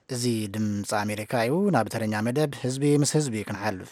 እዚ ድምፂ ኣሜሪካ እዩ ናብ ተረኛ መደብ ህዝቢ ምስ ህዝቢ ክንሓልፍ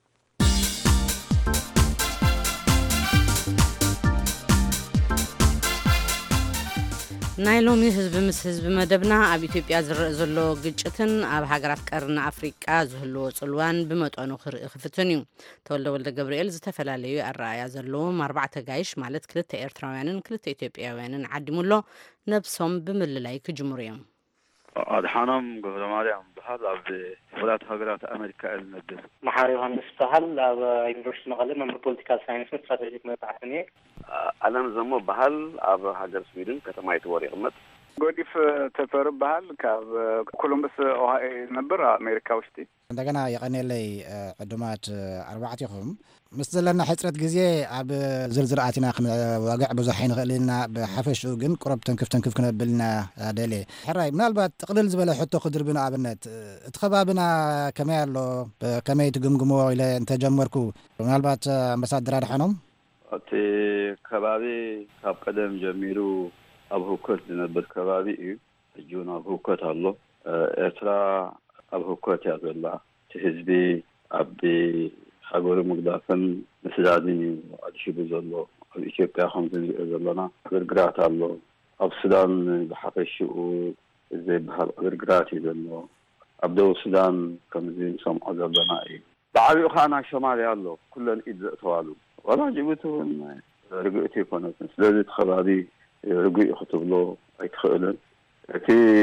ናይ ሎሚ ህዝቢ ምስ ህዝቢ መደብና ኣብ ኢትዮጵያ ዝረአ ዘሎ ግጭትን ኣብ ሃገራት ቀርኒ ኣፍሪቃ ዝህልዎ ጽልዋን ብመጠኑ ክርኢ ክፍትን እዩ። ተወልደ ወልደ ገብርኤል ዝተፈላለዩ ኣረኣያ ዘለዎም 4 ጋይሽ ማለት 2 ኤርትራውያንን 2 ኢትዮጵያውያንን ዓዲሙሎ ነብሶም ብምልላይ ክጅምሩ እዮም። ኣድሓኖም ገብረማርያም በሃል ኣብ ፍላት ሃገራት ኣሜሪካ ዝነብር መሓሪ ዮሃንስ በሃል ኣብ ዩኒቨርሲቲ መቐለ መምህር ፖለቲካል ሳይንስ ስትራቴጂክ መጽሓፍን እየ። ኣለም ዘሞ በሃል ኣብ ሃገር ስዊድን ከተማ ይትወር ይቕመጥ። ጎዲፍ ተፈር በሃል ካብ ኮሎምበስ ኦሃዮ ዝነብር ኣሜሪካ ውሽጢ። እንደገና የቀነለይ ዕዱማት 4 ኢኹም ምስ ዘለና ሕፅረት ግዜ ኣብ ዝርዝር ኣቲና ክንዋግዕ ብዙሕ ይንኽእልና ብሓፈሽኡ ግን ቁረብ ተንክፍ ክነብልና ደሌ ሕራይ ምናልባት ጥቕልል ዝበለ ሕቶ ክድርብና ኣብነት እቲ ከባቢና ከመይ ኣሎ ከመይ ትግምግሞ ኢለ እንተጀመርኩ ምናልባት ኣምባሳደር ኣድሓኖም እቲ ከባቢ ካብ ቀደም ጀሚሩ ኣብ ህውከት ዝነብር ከባቢ እዩ። ሕጂ እውን ኣብ ህውከት ኣሎ። ኤርትራ ኣብ ህውከት እያ ዘላ። እቲ ህዝቢ ኣብ ሃገሩ ምግዳፍን ምስዳድን እዩ ኣድሽቡ ዘሎ። ኣብ ኢትዮጵያ ከምዚ ንሪኦ ዘለና ግርግራት ኣሎ። ኣብ ሱዳን ብሓፈሽኡ ዘይበሃል ግርግራት እዩ ዘሎ። ኣብ ደቡብ ሱዳን ከምዚ ንሰምዖ ዘለና እዩ። ብዓብኡ ከዓ ናይ ሶማልያ ኣሎ። ኩለን ኢድ ዘእተዋሉ ወላ ጅቡቲ እውን ርግእቲ ይኮነትን። ስለዚ እቲ ከባቢ ርጉእ ክትብሎ ኣይትኽእልን። እቲ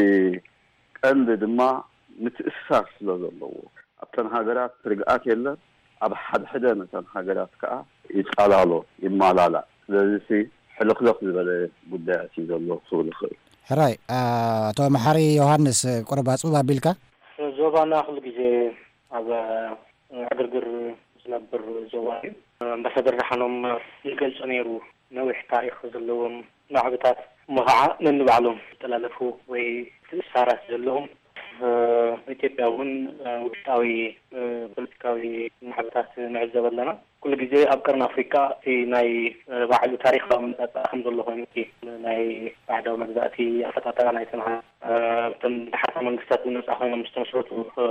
ቀንዲ ድማ ምትእስሳር ስለ ዘለዎ ኣብተን ሃገራት ርግኣት የለን። ኣብ ሓደ ነተን ሃገራት ከዓ ይጻላሎ ይማላላእ። ስለዚ ሕልኽልኽ ዝበለ ጉዳያት እዩ ዘሎ ክብል ይኽእል። ሕራይ ኣቶ መሓሪ ዮሃንስ ቁረባ ፅቡቅ ኣቢልካ ዞባና ኩሉ ግዜ ኣብ ዕግርግር ዝነብር ዞባ እዩ። ኣምባሳደር ኣድሓኖም ይገልጾ ነይሩ ነዊሕ ታሪክ ዘለዎም ማዕብታት መኸዓ ነንባዕሎም ዝተላለፉ ወይ ትእሳራት ዘለዎም ኢትዮጵያ እውን ውሽጣዊ ፖለቲካዊ ማዕብታት ንዕዘብ ኣለና። ኩሉ ግዜ ኣብ ቀርኒ ኣፍሪካ እቲ ናይ ባዕሉ ታሪካዊ መዛእቲ ከም ዘሎ ኮይኑ እቲ ናይ ባዕዳዊ መግዛእቲ ኣፈጣጠራ ናይ ተንሃ እቶም ድሓርታ መንግስታት ነፃ ኮይኖም ዝተመስረቱ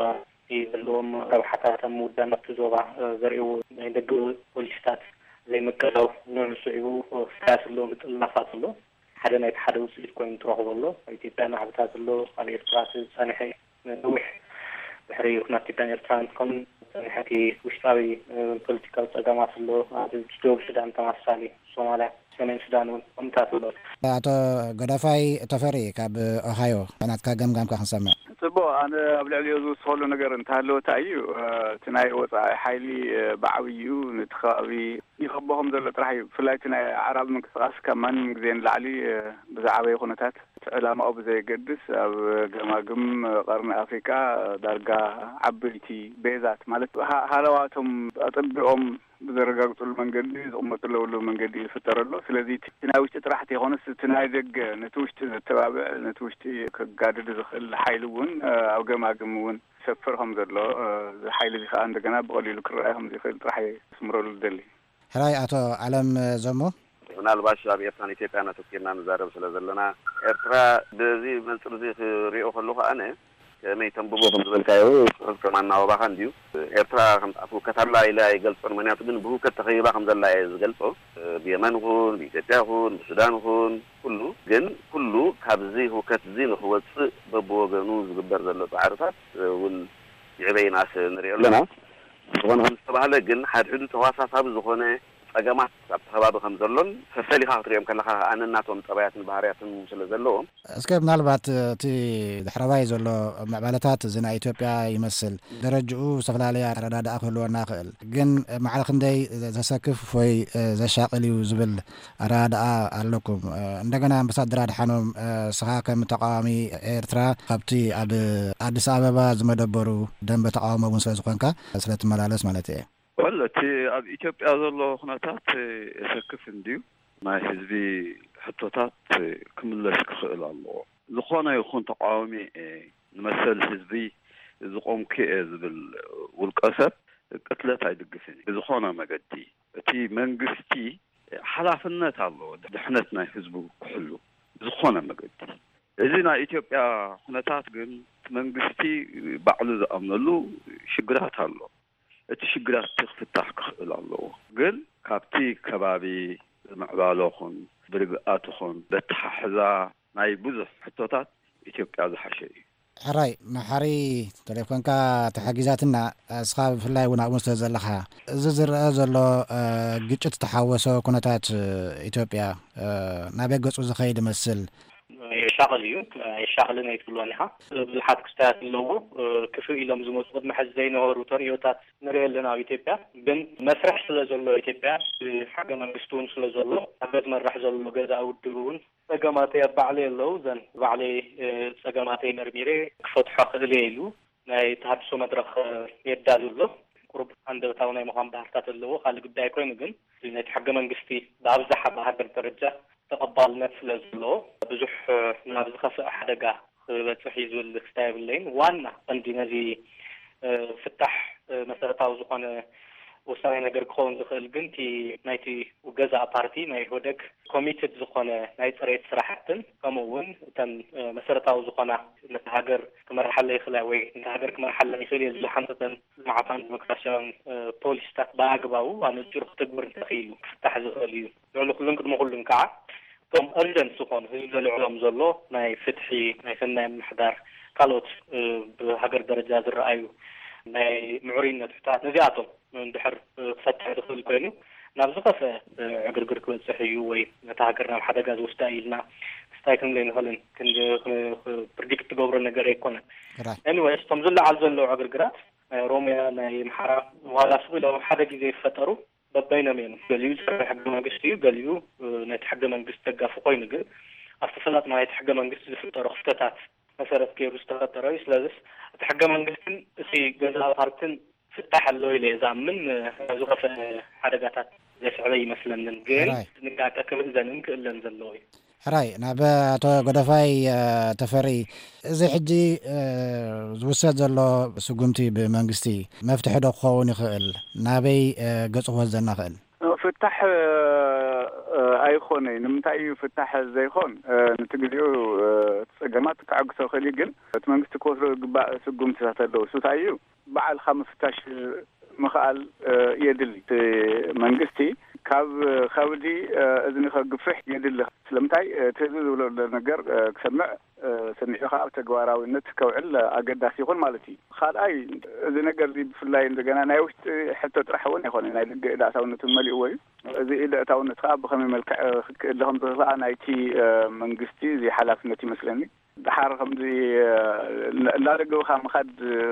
ዘለዎም ረብሓታት ኣብ ምውዳን ናብቲ ዞባ ዘርእዩ ናይ ደገ ፖሊሲታት ዘይምቅላው ንዕስዒቡ ፍታስ ኣሎ ምጥልናፋት ኣሎ። ሓደ ናይቲ ሓደ ውፅኢት ኮይኑ ትረኽቦ ኣሎ። ኢትዮጵያ ማዕብታት ኣሎ። ኣብ ኤርትራ ፀኒሐ ነዊሕ ድሕሪ ኩናት ኢትዮጵያን ኤርትራን ከም ፀኒሐቲ ውሽጣዊ ፖለቲካዊ ፀገማት ኣሎ። ኣብ ደቡብ ሱዳን ተመሳሳሊ ሶማልያ ሰሜን ሱዳን እውን ከምታት ኣሎ። ኣቶ ገዳፋይ ተፈሪ ካብ ኦሃዮ ናትካ ገምጋምካ ክንሰምዕ ጽቡቅ ኣነ ኣብ ልዕሊኡ ዝውስኸሉ ነገር እንተሃለወታ እዩ እቲ ናይ ወፃኢ ሓይሊ ብዓብዩ ነቲ ከባቢ ይኸበኹም ዘሎ ጥራሕ እዩ። ብፍላይ እቲ ናይ ዓራብ ምንቅስቃስ ካብ ማንም ግዜ ንላዕሊ ብዛዕበየ ኩነታት ዕላማኡ ብዘየገድስ ኣብ ገማግም ቀርኒ ኣፍሪካ ዳርጋ ዓበይቲ ቤዛት ማለት ሃለዋቶም ኣጠቢቖም ብዘረጋግፅሉ መንገዲ ዝቕመጥለውሉ መንገዲ ይፍጠረሎ። ስለዚ እቲ ናይ ውሽጢ ጥራሕቲ ይኾንስ እቲ ናይ ደገ ነቲ ውሽጢ ዘተባብዕ ነቲ ውሽጢ ከጋድድ ዝኽእል ሓይሊ እውን ኣብ ገማግም እውን ሰፍር ከም ዘሎ ሓይሊ እዚ ከዓ እንደገና ብቐሊሉ ክረአይ ከም ዝኽእል ጥራሕ ስምረሉ ደሊ ሕራይ ኣቶ ዓለም ዘሞ ምናልባሽ ኣብ ኤርትራን ኢትዮጵያን ኣተኪርና ንዛረብ ስለ ዘለና ኤርትራ በዚ መንፅር እዚ ክሪኦ ከለኹ ኣነ ከመይ ተንብቦ ከም ዝበልካዮ ከም ኣናባባኻ እንድዩ ኤርትራ ኣብ ህውከት ኣላ ኢለ ኣይገልፆን። ምክንያቱ ግን ብህውከት ተኸይባ ከም ዘላ እየ ዝገልፆ። ብየመን ይኹን ብኢትዮጵያ ይኹን ብሱዳን ይኹን ኩሉ ግን ኩሉ ካብዚ ህውከት እዚ ንክወፅእ በብወገኑ ዝግበር ዘሎ ፃዕርታት እውን ይዕበይናስ ንሪኦ ኣለና። ዝኾነ ከም ዝተባሃለ ግን ሓድሕዱ ተዋሳሳቢ ዝኾነ ፀገማት ኣብ ከባቢ ከም ዘሎን ፈሰሊኻ ክትሪኦም ከለኻ ኣነናቶም ጠባያትን ባህርያትን ስለ ዘለዎም እስከ ምናልባት እቲ ድሕረባይ ዘሎ ምዕባለታት እዚ ናይ ኢትዮጵያ ይመስል ደረጅኡ ዝተፈላለየ ኣረዳድኣ ክህልወና ይኽእል ግን መዕረ ክንደይ ዘሰክፍ ወይ ዘሻቅል እዩ ዝብል ኣረዳድኣ ኣለኩም። እንደገና ኣምባሳደር ኣድሓኖም ስኻ ከም ተቃዋሚ ኤርትራ ካብቲ ኣብ ኣዲስ ኣበባ ዝመደበሩ ደንበ ተቃውሞ እውን ስለ ዝኾንካ ስለትመላለስ ማለት እየ እቲ ኣብ ኢትዮጵያ ዘሎ ኩነታት የሰክፍ እንድዩ ናይ ህዝቢ ሕቶታት ክምለስ ክኽእል ኣለዎ። ዝኾነ ይኹን ተቃዋሚ ንመሰል ህዝቢ ዝቆምክ ዝብል ውልቀ ሰብ ቅትለት ኣይድግፍን። ብዝኾነ መገዲ እቲ መንግስቲ ሓላፍነት ኣለዎ ድሕነት ናይ ህዝቡ ክሕሉ ዝኾነ መገዲ እዚና ኢትዮጵያ ሁነታት ግን መንግስቲ ባዕሉ ዝኣምነሉ ሽግራት ኣሎ እቲ ሽግራት ትፍታሕ ክኽእል ኣለዎ ግን ካብቲ ከባቢ ምዕባለኹን ብርግኣትኹን በተሓሕዛ ናይ ብዙሕ ሕቶታት ኢትዮጵያ ዝሓሸ እዩ ሕራይ ማሕሪ ቴሌፎንካ ተሓጊዛትና እስኻ ብፍላይ እውን ኣብኡ ዘለኻ እዚ ዝርአ ዘሎ ግጭት ተሓወሶ ኩነታት ኢትዮጵያ ናበይ ገፁ ዝኸይድ ይመስል يشغل يوم يشغل نيتقولون ها بالحد كستات اللو كفي إلهم زموت قد محز زين وروتريوتات نريل لنا إثيوبيا بن مسرح سلزلو إثيوبيا حاجة من بستون سلزلو أبد من رح زلو جزء أو الدرون سجماتي بعلي اللو زين بعلي سجماتي نرميري فتح ليلو ناي تحبسوا مدرخ يدالو له قرب عند تاوني مقام بحرتات اللو خالق بداية كوين جن لأن حاجة من قستي بعبزح بهذا الدرجة تقبلنا سلزلو بزح نابز خاصة حدقة بتحيز والكتاب اللين وانا عندي نزي فتح مثلا تعوزقنا وساينا جركون زخل بنتي نايتي وجزء بارتي ناي هودك كوميتد زخنا نايت ريت صراحة كمون تن مثلا تعوزقنا نتهاجر كمرحلة خلاوي نتهاجر كمرحلة يخلي الحنطة مع طن مكتشفون بوليستات باعباو وانا تجرب تكبر تخيلو فتح زخليو لو كلهم كده مقولن كع كم أرجن سخون هذول العلوم زلوا ناي فتحي ناي فنان محضر قالوت بهجر درجات الرأي ناي معورين تحت نزياتهم من بحر فتح دخول كله نبزقه في عقر كل صحيح وي نتهاجرنا حدا جاز وستايلنا ستايكن لين هلن كن بريدكت جبر النجار يكون anyway استمزل على زلوا عقر جرات روميا ناي محرا ولا سويلو حدا جزء فتروا ببينا مين قاليو حق منقستي قاليو نتحق منقست تقف قوي نقل أصفلت ما يتحق منقست في الطرق فتات مسارة كيرو استغطى رئيس لازس تحق منقستن في جزاء هارتن فتح اللوي ليزام من زغف حرقاتات زي سعودي مثلا ننقل نقاعد أكمل زننك إلا نزل لوي حراي نابا تو غدفاي تفري زي حجي زوسد زلو سقمتي بمنغستي مفتح دو خون يخل نابي قصو وزنا خل فتح ايخوني نمتاي فتح زي خون نتقديو تسقمات كعقسو خلي قل تمنغستي كوسو سقمتي تاتلو سوتايو بعد 15 مخال يدلي منغستي كاب خاودي اذن خغفح يدل سلمتاي تزيد ولا نجر كسمع سمعوا خاف تغواراوينت كوعل اقداس يكون مالتي خال اي اذا نجر دي بفلاي عندنا ناي وشت حتى طرحون يكون ناي داساونت ملي وي اذا الى تاونت خاب بخم ملك لهم طلع نايتي منغستي زي حلافنتي مثلني دحار خمزي لا رجو خام خد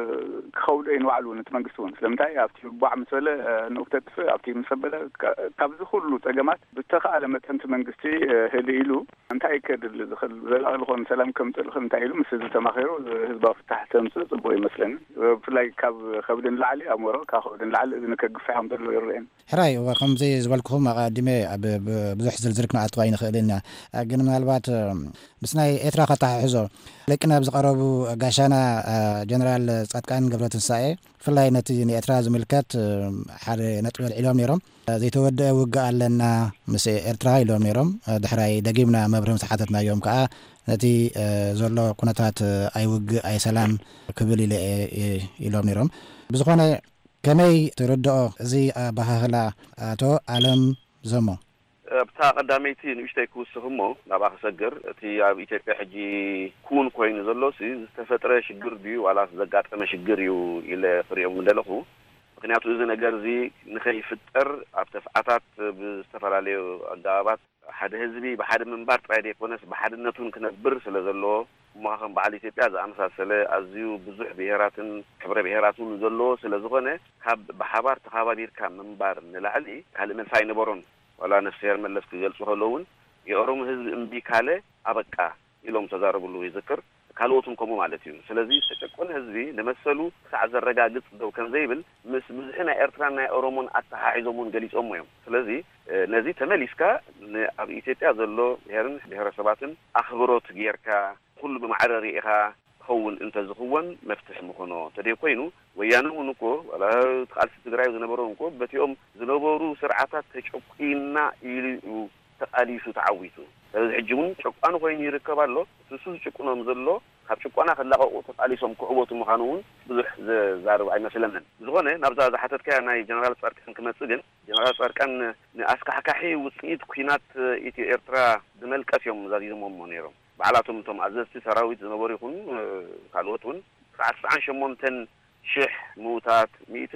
خودين وعلو نتمنقسون سلمتاي ابتي بعم مسله نقطه ابتي مسبله كابز كله تجمعات بتخاله متنت منقستي هديلو انت ايكد الدخل زلخون سلام كم تلخن تايلو مسز تماخيرو حزب فتح تمس صبوي مثلا فلاي كاب خبدن العلي امورو كاخدن العلي اذا كغفاهم دلو يرين حراي وكم زي زبلكم قديمه بزح زلزلكنا عطقاين خلينا ግን ምናልባት ብስናይ ኤርትራ ከተሓሕዞ ለቅና ብዝቀረቡ ጋሻና ጀነራል ጻድቃን ገብረትንሳኤ ፍላይ ነቲ ንኤርትራ ዝምልከት ሓደ ነጥብ ኢሎም ነይሮም ዘይተወደአ ውግእ ኣለና ምስ ኤርትራ ኢሎም ነይሮም ድሕራይ ደጊምና መብርህም ተሓተትናዮም ከዓ ነቲ ዘሎ ኩነታት ኣይውግእ ኣይ ሰላም ክብል ኢሎም ነይሮም ብዝኾነ ከመይ ትርድኦ እዚ ባህላ ኣቶ ዓለም ዘሞ بتاع قداميتي نشتي كوسهمو نباخ سجر تي ኢትዮጵያ ሕጂ ኩን ኮይኑ ዘሎሲ ዝተፈጥረ ሽግር ዲዩ ዋላ ዘጋጠመ ሽግር እዩ ኢለ ፍሪኦም እንደለኹ ምክንያቱ እዚ ነገር እዚ ንኸይፍጠር ኣብ ተፍዓታት ብዝተፈላለዩ ኣጋባባት ሓደ ህዝቢ ብሓደ መንባር ጥራይ ደይኮነስ ብሓድነቱን ክነብር ስለዘሎ ማኸም በዓል ኢትዮጵያ ዝኣመሳሰለ ኣዝዩ ብዙሕ ብሄራትን ሕብረ ብሄራትን ዘሎ ስለዝኾነ ካብ ብሓባር ተኻባቢርካ መንባር ንላዕሊ ካልእ መልስ ኣይነበሮን ولا نفسير ملف كجلسوا هلون يقرم هذ إمبيكالة أبقى إلهم تزاربوا يذكر كالوتهم كمو مالتيون سلذي ستكون هذي نمثلوا سعز الرجاء جت دو كان زيبل مزحنا إرترانا أورمون أتحاعزمون جليس أميهم سلذي نزيد تمليسكا أبي تتأذلوا هرن بهر سباتن أخبروت جيركا كل بمعرريها خون انت زخون مفتح مخونو تدي كوينو ويانو نكو ولا تخالف تدراي زنبرو نكو بتيوم زنبرو سرعات تشقينا ተቃሊሱ ተዓዊቱ ሕጂውን ጭቋን ኮይኑ ይርከባሎ እሱ ጭቁኖም ዘሎ ካብ ጭቋና ከላቀቁ ተቃሊሶም ክዕወቱ ምዃኑውን ብዙሕ ዛርብ ኣይመስለንን ዝኾነ ናብዛ ዝሓተትካ ናይ ጀነራል ጻድቃን ክመጽእ ግን ጀነራል ጻድቃን ንኣስካሕካሒ ውጽኢት ኩናት ኢትዮ ኤርትራ ዝመልቀስዮም ዛዚሞም ነይሮም በዓላቶም እቶም ኣዘዝቲ ሰራዊት ዝነበሩ ይኹን ካልኦትን 98,000 موتات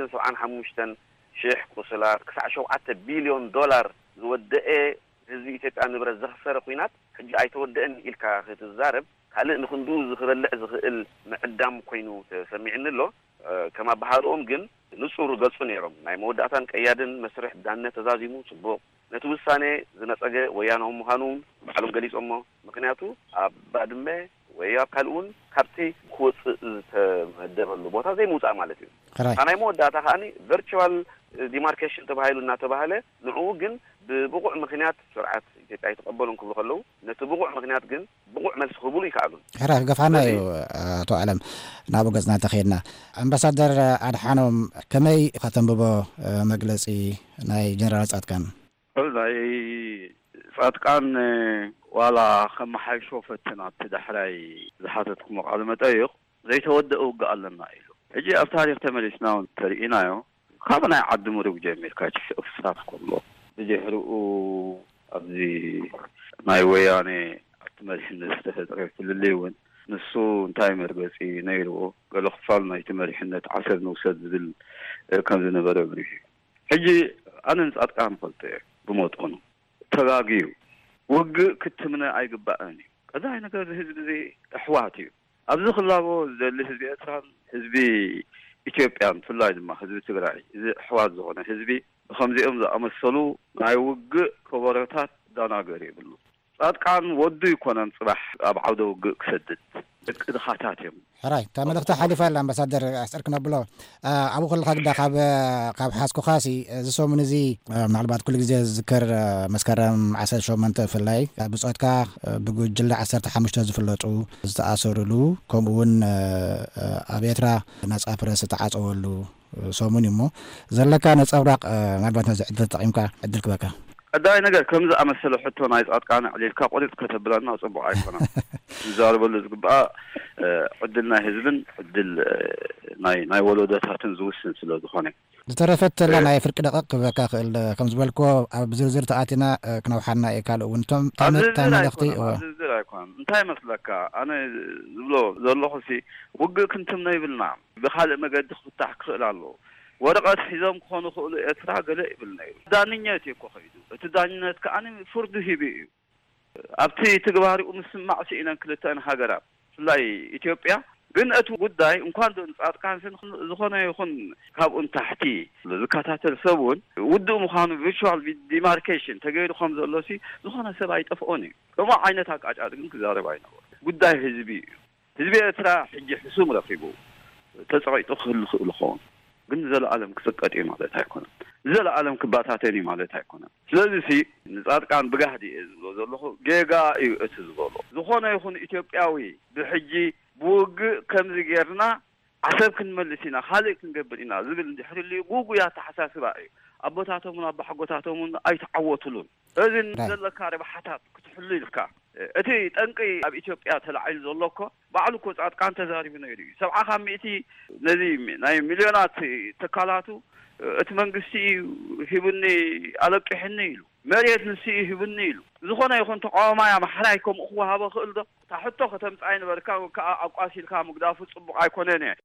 175,000 ቁስላት ክሳዕ 7 ቢልዮን ዶላር ዝወደአ ህዝቢ ኢትዮጵያ ንብረት ዘኽሰረ ኩናት ሕጂ ኣይተወደአን ኢልካ ክትዛረብ ካልእ ንኽንዱ ዝኽበልዕ ዝኽእል ምዕዳም ኮይኑ ተሰሚዕኒ ኣሎ ከማ ባህሮም ግን ንጹር ገልጹ ነይሮም ናይ መወዳእታን ቀያድን መስርሕ ዳነት ተዛዚሙ ጽቡቕ ነቲ ውሳኔ ዝነጸገ ወያኖም ምዃኑን ባዕሎም ገሊጾሞ ምክንያቱ ኣብ ባድመ ወይ ኣብ ካልኡን ካብቲ ክወፅእ ዝተመደበሉ ቦታ ዘይምውፃእ ማለት እዩ ናይ መወዳእታ ከዓኒ ቨርቹዋል ዲማርኬሽን ተባሂሉ እናተባህለ ንዕኡ ግን ብብቑዕ ምክንያት ስርዓት ኢትዮጵያ ይተቐበሉን ክብሉ ከለዉ ነቲ ብቑዕ ምክንያት ግን ብቑዕ መልሲ ክህብሉ ይከኣሉን ሕራፍ ገፋና እዩ ኣቶ ዓለም ናብ ገጽና ተኸድና ኣምባሳደር ኣድሓኖም ከመይ ከተንብቦ መግለጺ ናይ ጀነራል ጻድቃን ናይ ጻድቃን ዋላ ከመሓይሾ ፈተና ተዳሕራይ ዝሓተትኩም ቃል መጠይቕ ዘይተወደአ ውግእ ኣለና ኢሉ ሕጂ ኣብ ታሪክ ተመሊስና ተሪኢናዮ ካብ ናይ ዓዲ ምሩግ ጀሚርካ ክሳብ ከሎ ብድሕሪኡ ኣብዚ ናይ ወያኔ ኣብቲ መሪሕነት ዝተፈጠረ ፍልልይ እውን ንሱ እንታይ መርገፂ ነይርዎ ገለ ክፋል ናይቲ መሪሕነት ዓሰር ንውሰድ ዝብል ከም ዝነበረ ብሪሕ ሕጂ ኣነ ንጻድቃን ፈልጦ ብመጥኑ ተጋጊዩ ውግእ ክትምነ ኣይግባእን እዩ ቀዳይ ነገር ህዝቢ እዚ ኣሕዋት እዩ ኣብዚ ክላቦ ዘሊ ህዝቢ ኤርትራን ህዝቢ ኢትዮጵያን ፍላይ ድማ ህዝቢ ትግራይ እዚ ኣሕዋት ዝኾነ ህዝቢ ብከምዚኦም ዝኣመሰሉ ናይ ውግእ ከበሮታት ዳናገር ይብሉ ጻድቃን ወዱ ይኮነን ጽባሕ ኣብ ዓውደ ውግእ ክሰድድ ደቂ ድኻታት እዮም ሕራይ ተመልእኽቲ ሓሊፋ ኣላ ኣምባሳደር ኣስዕር ክነብሎ ኣብኡ ከለካ ግዳ ካብ ሓስኩኻሲ እዚ ሰሙን እዚ ምናልባት ኩሉ ግዜ ዝዝከር መስከረም 18 ፍላይ ብፆትካ ብጉጅለ 15 ዝፍለጡ ዝተኣሰሩሉ ከምኡ እውን ኣብ ኤርትራ ነፃ ፕረስ ተዓፀወሉ ሰሙን እሞ ዘለካ ነፀብራቕ ምናልባት ነዚ ዕድል ተጠቒምካ ዕድል ክበካ ቀዳይ ነገር ከምዚ ኣመሰለ ሕቶ ናይ ጻድቃን ዕሊልካ ቆሪጥ ከተብለና ጽቡቕ ኣይኮነን ዝዛረበሉ ዝግባእ ዕድል ናይ ህዝብን ዕድል ናይ ወለዶታትን ዝውስን ስለ ዝኾነ ዝተረፈት ላ ናይ ፍርቂ ደቐቕ ክበካ ክእል ከም ዝበልኮ ኣብ ዝርዝር ተኣቲና ክነውሓና እየ ካልእ እውን እቶም ተመለኽቲ ዝርዝር ኣይኮነን እንታይ መስለካ ኣነ ዝብሎ ዘለኹሲ ውግእ ክንትምነ ይብልና ብካልእ መገዲ ክፍታሕ ክኽእል ኣለዎ ወረቐት ሒዞም ክኾኑ ክእሉ ኤርትራ ገለ ይብል ነይሩ ዳንኛት እኮ ኸይዱ እቲ ዳንኛት ከዓኒ ፍርዱ ሂቡ እዩ ኣብቲ ትግባሪኡ ምስማዕ ሲኢነን ክልተአን ሃገራት ፍላይ ኢትዮጵያ ግን እቲ ጉዳይ እንኳን ጻድቃን ዝኾነ ይኹን ካብኡን ታሕቲ ዝከታተል ሰብ እውን ውድእ ምዃኑ ቪርቹዋል ዲማርኬሽን ተገይሩ ከም ዘሎሲ ዝኾነ ሰብ ኣይጠፍኦን እዩ ከምኡ ዓይነት ኣቃጫጭ ግን ክዛረብ ኣይነበሩ ጉዳይ ህዝቢ እዩ ህዝቢ ኤርትራ ሕጂ ሕሱም ረኺቡ ተፀቂጡ ክህሉ ክእሉ ኸውን ግን ዘለዓለም ክስቀጥ እዩ ማለት ኣይኮነን ዘለዓለም ክባታተን እዩ ማለት ኣይኮነን ስለዚ ንጻድቃን ብጋህዲ ዝብሎ ዘለኹ ጌጋ እዩ እቲ ዝበሎ ዝኾነ ይኹን ኢትዮጵያዊ ብሕጂ ብውግእ ከምዚ ጌርና ዓሰብ ክንመልስ ኢና ካልእ ክንገብር ኢና ዝብል እንድሕሪ ጉጉያ ተሓሳስባ እዩ ኣቦታቶምን ኣባሓጎታቶምን ኣይተዓወቱሉን እዚ ዘለካ ረብሓታት ክትሕሉ ኢልካ እቲ ጠንቂ ኣብ ኢትዮጵያ ተላዒሉ ዘሎ እኮ ባዕሉ እኮ ጻድቃን ተዛሪቡ ነይሩ እዩ 70 ነዚ ናይ ሚልዮናት ተካላቱ እቲ መንግስቲ ሂቡኒ ኣለቂሕኒ ኢሉ መሬት ንሲ ሂቡኒ ኢሉ ዝኾነ ይኹን ተቃዋማይ ማሕራይ ከምኡ ክወሃቦ ክእል ዶ ታሕቶ ከተምፃይ ነበርካ ከዓ ኣቋሲልካ ምግዳፉ ጽቡቕ ኣይኮነን እየ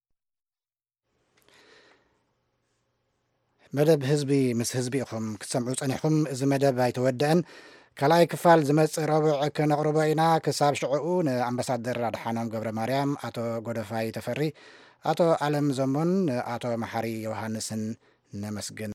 መደብ ህዝቢ ምስ ህዝቢ ኢኹም ክትሰምዑ ጸኒሕኩም እዚ መደብ ኣይተወድአን ካልኣይ ክፋል ዝመጽእ ረቡዕ ክነቕርቦ ኢና ክሳብ ሽዑኡ ንኣምባሳደር ኣድሓኖም ገብረ ማርያም ኣቶ ጎደፋይ ተፈሪ ኣቶ ዓለም ዘሞን ኣቶ መሓሪ ዮሃንስን ነመስግን